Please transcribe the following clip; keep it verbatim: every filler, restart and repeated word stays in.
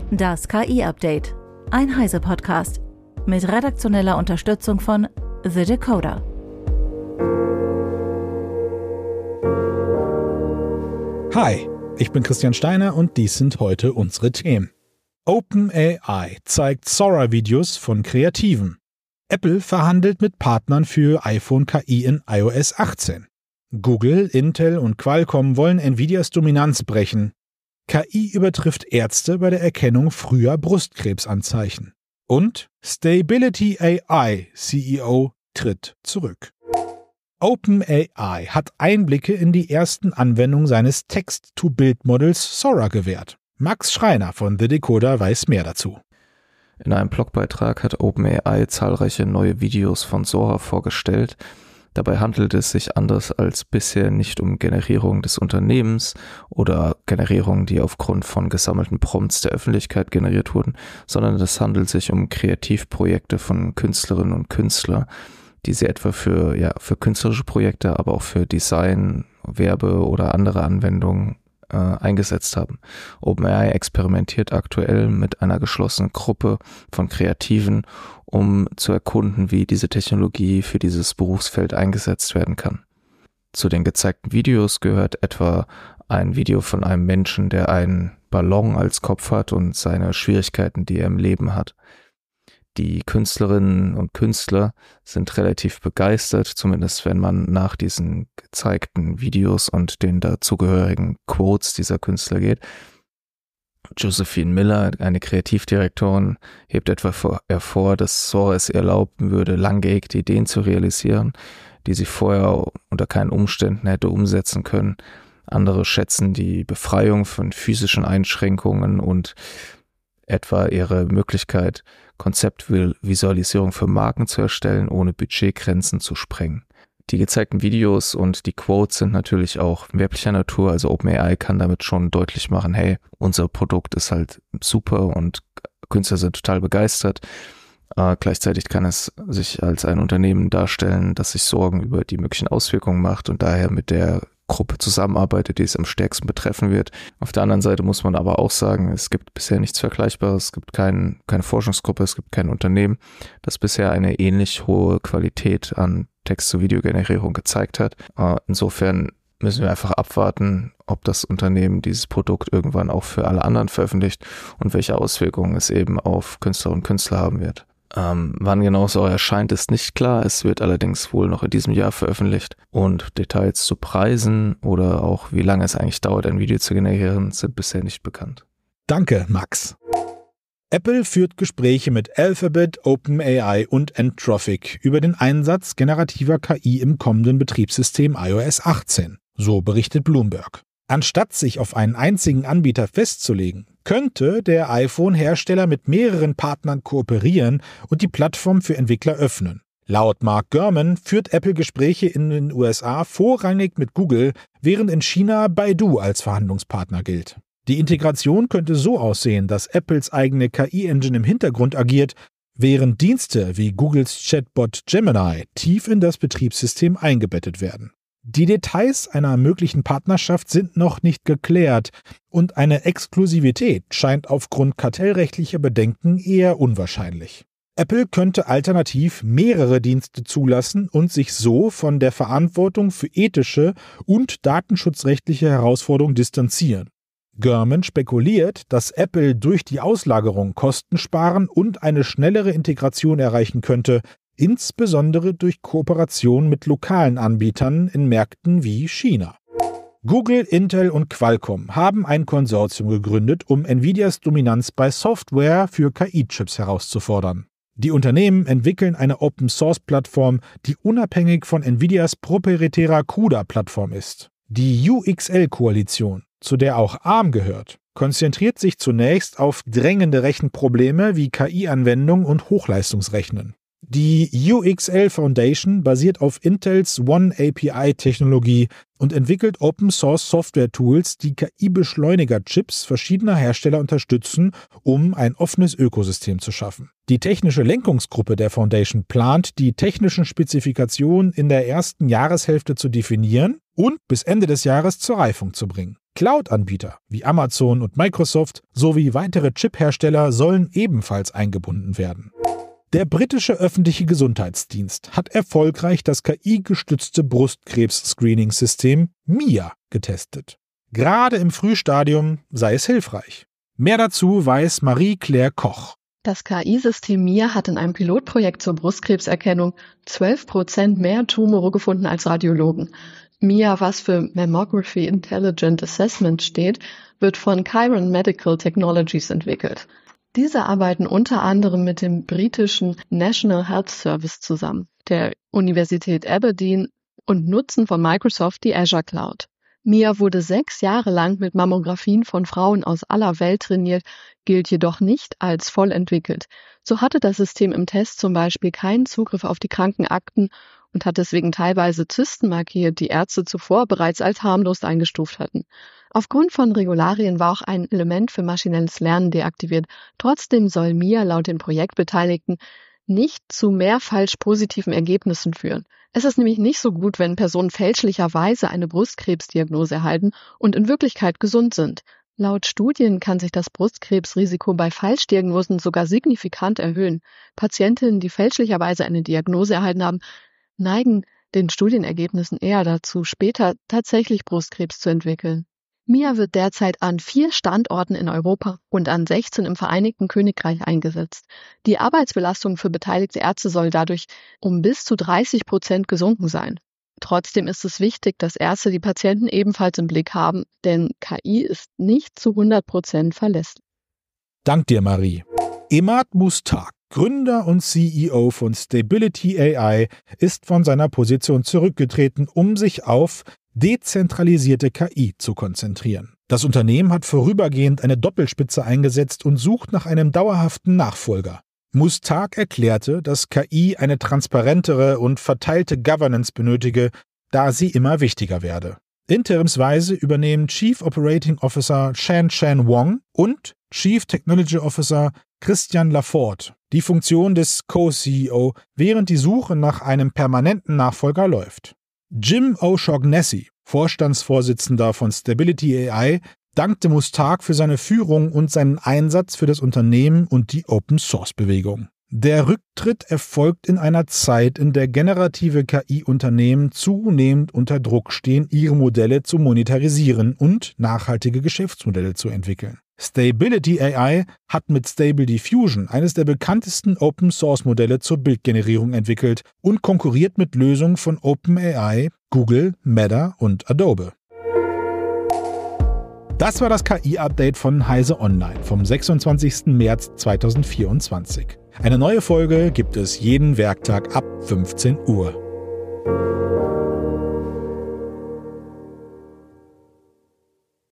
Das K I-Update. Ein Heise-Podcast. Mit redaktioneller Unterstützung von The Decoder. Hi, ich bin Christian Steiner und dies sind heute unsere Themen. OpenAI zeigt Sora-Videos von Kreativen. Apple verhandelt mit Partnern für iPhone-K I in i O S achtzehn. Google, Intel und Qualcomm wollen Nvidias Dominanz brechen. K I übertrifft Ärzte bei der Erkennung früher Brustkrebsanzeichen. Und Stability A I C E O tritt zurück. OpenAI hat Einblicke in die ersten Anwendungen seines Text-to-Bild-Modells Sora gewährt. Max Schreiner von The Decoder weiß mehr dazu. In einem Blogbeitrag hat OpenAI zahlreiche neue Videos von Sora vorgestellt. Dabei handelt es sich anders als bisher nicht um Generierung des Unternehmens oder Generierungen, die aufgrund von gesammelten Prompts der Öffentlichkeit generiert wurden, sondern es handelt sich um Kreativprojekte von Künstlerinnen und Künstlern, die sie etwa für, ja, für künstlerische Projekte, aber auch für Design, Werbe oder andere Anwendungen äh, eingesetzt haben. OpenAI experimentiert aktuell mit einer geschlossenen Gruppe von Kreativen, um zu erkunden, wie diese Technologie für dieses Berufsfeld eingesetzt werden kann. Zu den gezeigten Videos gehört etwa ein Video von einem Menschen, der einen Ballon als Kopf hat und seine Schwierigkeiten, die er im Leben hat. Die Künstlerinnen und Künstler sind relativ begeistert, zumindest wenn man nach diesen gezeigten Videos und den dazugehörigen Quotes dieser Künstler geht. Josephine Miller, eine Kreativdirektorin, hebt etwa hervor, dass Sora es ihr erlauben würde, lang gehegte Ideen zu realisieren, die sie vorher unter keinen Umständen hätte umsetzen können. Andere schätzen die Befreiung von physischen Einschränkungen und etwa ihre Möglichkeit, Konzeptvisualisierung für Marken zu erstellen, ohne Budgetgrenzen zu sprengen. Die gezeigten Videos und die Quotes sind natürlich auch werblicher Natur, also OpenAI kann damit schon deutlich machen, hey, unser Produkt ist halt super und Künstler sind total begeistert. Äh, gleichzeitig kann es sich als ein Unternehmen darstellen, das sich Sorgen über die möglichen Auswirkungen macht und daher mit der Gruppe zusammenarbeitet, die es am stärksten betreffen wird. Auf der anderen Seite muss man aber auch sagen, es gibt bisher nichts Vergleichbares, es gibt kein, keine Forschungsgruppe, es gibt kein Unternehmen, das bisher eine ähnlich hohe Qualität an Text-zu-Video-Generierung gezeigt hat. Insofern müssen wir einfach abwarten, ob das Unternehmen dieses Produkt irgendwann auch für alle anderen veröffentlicht und welche Auswirkungen es eben auf Künstlerinnen und Künstler haben wird. Ähm, wann genau so erscheint, ist nicht klar. Es wird allerdings wohl noch in diesem Jahr veröffentlicht und Details zu Preisen oder auch wie lange es eigentlich dauert, ein Video zu generieren, sind bisher nicht bekannt. Danke, Max. Apple führt Gespräche mit Alphabet, OpenAI und Anthropic über den Einsatz generativer K I im kommenden Betriebssystem i O S achtzehn, so berichtet Bloomberg. Anstatt sich auf einen einzigen Anbieter festzulegen, könnte der iPhone-Hersteller mit mehreren Partnern kooperieren und die Plattform für Entwickler öffnen. Laut Mark Gurman führt Apple Gespräche in den U S A vorrangig mit Google, während in China Baidu als Verhandlungspartner gilt. Die Integration könnte so aussehen, dass Apples eigene K I-Engine im Hintergrund agiert, während Dienste wie Googles Chatbot Gemini tief in das Betriebssystem eingebettet werden. Die Details einer möglichen Partnerschaft sind noch nicht geklärt und eine Exklusivität scheint aufgrund kartellrechtlicher Bedenken eher unwahrscheinlich. Apple könnte alternativ mehrere Dienste zulassen und sich so von der Verantwortung für ethische und datenschutzrechtliche Herausforderungen distanzieren. Gurman spekuliert, dass Apple durch die Auslagerung Kosten sparen und eine schnellere Integration erreichen könnte, insbesondere durch Kooperation mit lokalen Anbietern in Märkten wie China. Google, Intel und Qualcomm haben ein Konsortium gegründet, um Nvidias Dominanz bei Software für K I-Chips herauszufordern. Die Unternehmen entwickeln eine Open-Source-Plattform, die unabhängig von Nvidias proprietärer CUDA-Plattform ist. Die U X L-Koalition, zu der auch ARM gehört, konzentriert sich zunächst auf drängende Rechenprobleme wie K I-Anwendungen und Hochleistungsrechnen. Die U X L Foundation basiert auf Intels One A P I-Technologie und entwickelt Open-Source-Software-Tools, die K I-Beschleuniger-Chips verschiedener Hersteller unterstützen, um ein offenes Ökosystem zu schaffen. Die technische Lenkungsgruppe der Foundation plant, die technischen Spezifikationen in der ersten Jahreshälfte zu definieren und bis Ende des Jahres zur Reifung zu bringen. Cloud-Anbieter wie Amazon und Microsoft sowie weitere Chip-Hersteller sollen ebenfalls eingebunden werden. Der britische öffentliche Gesundheitsdienst hat erfolgreich das K I-gestützte Brustkrebs-Screening-System M I A getestet. Gerade im Frühstadium sei es hilfreich. Mehr dazu weiß Marie-Claire Koch. Das K I-System M I A hat in einem Pilotprojekt zur Brustkrebserkennung zwölf Prozent mehr Tumore gefunden als Radiologen. M I A, was für Mammography Intelligent Assessment steht, wird von Chiron Medical Technologies entwickelt. Diese arbeiten unter anderem mit dem britischen National Health Service zusammen, der Universität Aberdeen und nutzen von Microsoft die Azure Cloud. M I A wurde sechs Jahre lang mit Mammographien von Frauen aus aller Welt trainiert, gilt jedoch nicht als voll entwickelt. So hatte das System im Test zum Beispiel keinen Zugriff auf die Krankenakten und hat deswegen teilweise Zysten markiert, die Ärzte zuvor bereits als harmlos eingestuft hatten. Aufgrund von Regularien war auch ein Element für maschinelles Lernen deaktiviert. Trotzdem soll M I A laut den Projektbeteiligten nicht zu mehr falsch positiven Ergebnissen führen. Es ist nämlich nicht so gut, wenn Personen fälschlicherweise eine Brustkrebsdiagnose erhalten und in Wirklichkeit gesund sind. Laut Studien kann sich das Brustkrebsrisiko bei Falschdiagnosen sogar signifikant erhöhen. Patientinnen, die fälschlicherweise eine Diagnose erhalten haben, neigen den Studienergebnissen eher dazu, später tatsächlich Brustkrebs zu entwickeln. M I A wird derzeit an vier Standorten in Europa und an sechzehn im Vereinigten Königreich eingesetzt. Die Arbeitsbelastung für beteiligte Ärzte soll dadurch um bis zu dreißig Prozent gesunken sein. Trotzdem ist es wichtig, dass Ärzte die Patienten ebenfalls im Blick haben, denn K I ist nicht zu hundert Prozent verlässlich. Dank dir, Marie. Emad Mustak, Gründer und C E O von Stability A I, ist von seiner Position zurückgetreten, um sich auf dezentralisierte K I zu konzentrieren. Das Unternehmen hat vorübergehend eine Doppelspitze eingesetzt und sucht nach einem dauerhaften Nachfolger. Mustak erklärte, dass K I eine transparentere und verteilte Governance benötige, da sie immer wichtiger werde. Interimsweise übernehmen Chief Operating Officer Shan-Shan Wong und Chief Technology Officer Christian Lafort die Funktion des Co-C E O, während die Suche nach einem permanenten Nachfolger läuft. Jim O'Shaughnessy, Vorstandsvorsitzender von Stability A I, dankte Mustak für seine Führung und seinen Einsatz für das Unternehmen und die Open-Source-Bewegung. Der Rücktritt erfolgt in einer Zeit, in der generative K I-Unternehmen zunehmend unter Druck stehen, ihre Modelle zu monetarisieren und nachhaltige Geschäftsmodelle zu entwickeln. Stability A I hat mit Stable Diffusion eines der bekanntesten Open-Source-Modelle zur Bildgenerierung entwickelt und konkurriert mit Lösungen von OpenAI, Google, Meta und Adobe. Das war das K I-Update von Heise Online vom sechsundzwanzigsten März zweitausendvierundzwanzig. Eine neue Folge gibt es jeden Werktag ab fünfzehn Uhr.